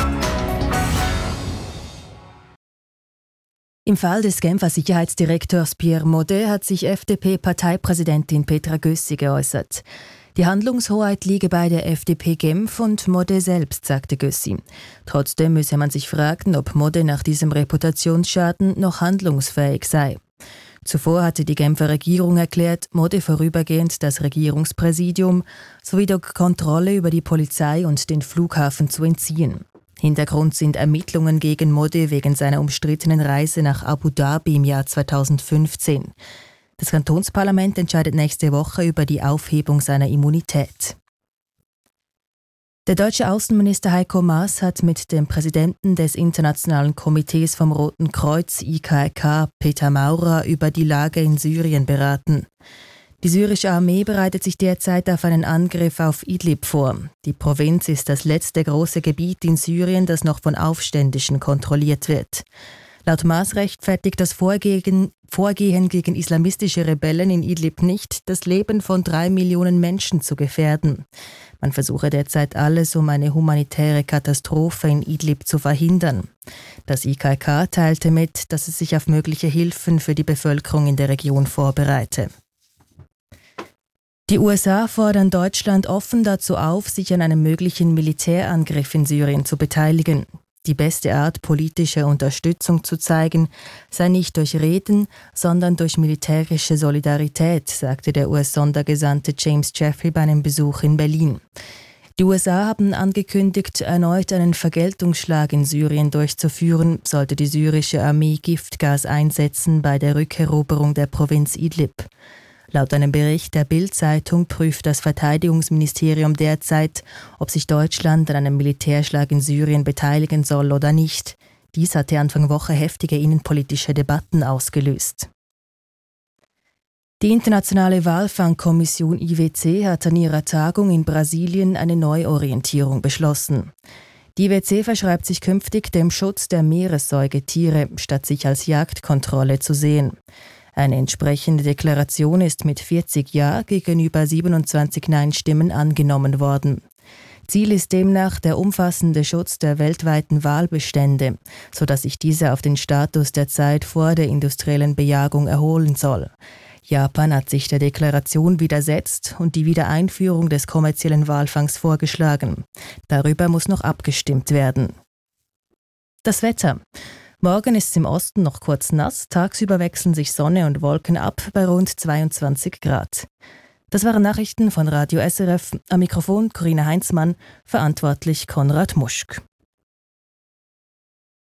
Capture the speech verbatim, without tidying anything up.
Im Fall des Genfer Sicherheitsdirektors Pierre Maudet hat sich F D P-Parteipräsidentin Petra Gössi geäußert. Die Handlungshoheit liege bei der F D P Genf und Maudet selbst, sagte Gössi. Trotzdem müsse man sich fragen, ob Maudet nach diesem Reputationsschaden noch handlungsfähig sei. Zuvor hatte die Genfer Regierung erklärt, Maudet vorübergehend das Regierungspräsidium sowie die Kontrolle über die Polizei und den Flughafen zu entziehen. Hintergrund sind Ermittlungen gegen Maudet wegen seiner umstrittenen Reise nach Abu Dhabi im Jahr zweitausendfünfzehn. Das Kantonsparlament entscheidet nächste Woche über die Aufhebung seiner Immunität. Der deutsche Außenminister Heiko Maas hat mit dem Präsidenten des Internationalen Komitees vom Roten Kreuz I K R K, Peter Maurer, über die Lage in Syrien beraten. Die syrische Armee bereitet sich derzeit auf einen Angriff auf Idlib vor. Die Provinz ist das letzte große Gebiet in Syrien, das noch von Aufständischen kontrolliert wird. Laut Maas rechtfertigt das Vorgehen, Vorgehen gegen islamistische Rebellen in Idlib nicht, das Leben von drei Millionen Menschen zu gefährden. Man versuche derzeit alles, um eine humanitäre Katastrophe in Idlib zu verhindern. Das I K R K teilte mit, dass es sich auf mögliche Hilfen für die Bevölkerung in der Region vorbereite. Die U S A fordern Deutschland offen dazu auf, sich an einem möglichen Militärangriff in Syrien zu beteiligen. Die beste Art, politische Unterstützung zu zeigen, sei nicht durch Reden, sondern durch militärische Solidarität, sagte der U S-Sondergesandte James Jeffrey bei einem Besuch in Berlin. Die U S A haben angekündigt, erneut einen Vergeltungsschlag in Syrien durchzuführen, sollte die syrische Armee Giftgas einsetzen bei der Rückeroberung der Provinz Idlib. Laut einem Bericht der Bild-Zeitung prüft das Verteidigungsministerium derzeit, ob sich Deutschland an einem Militärschlag in Syrien beteiligen soll oder nicht. Dies hatte Anfang Woche heftige innenpolitische Debatten ausgelöst. Die Internationale Walfangkommission I W C hat an ihrer Tagung in Brasilien eine Neuorientierung beschlossen. Die I W C verschreibt sich künftig dem Schutz der Meeressäugetiere, statt sich als Jagdkontrolle zu sehen. Eine entsprechende Deklaration ist mit vierzig Ja gegenüber siebenundzwanzig Nein-Stimmen angenommen worden. Ziel ist demnach der umfassende Schutz der weltweiten Walbestände, sodass sich diese auf den Status der Zeit vor der industriellen Bejagung erholen soll. Japan hat sich der Deklaration widersetzt und die Wiedereinführung des kommerziellen Walfangs vorgeschlagen. Darüber muss noch abgestimmt werden. Das Wetter. Morgen ist es im Osten noch kurz nass, tagsüber wechseln sich Sonne und Wolken ab bei rund zweiundzwanzig Grad. Das waren Nachrichten von Radio S R F, am Mikrofon Corinna Heinzmann, verantwortlich Konrad Muschk.